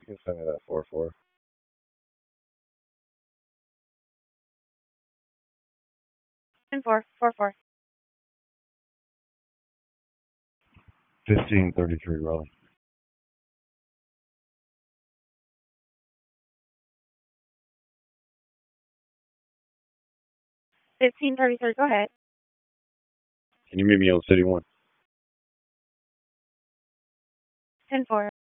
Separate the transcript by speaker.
Speaker 1: can send me that 4-4.
Speaker 2: 10-4, 4-4.
Speaker 1: 1533 Raleigh.
Speaker 2: 1533, go ahead.
Speaker 1: Can you meet me on City 1?
Speaker 2: 10-4.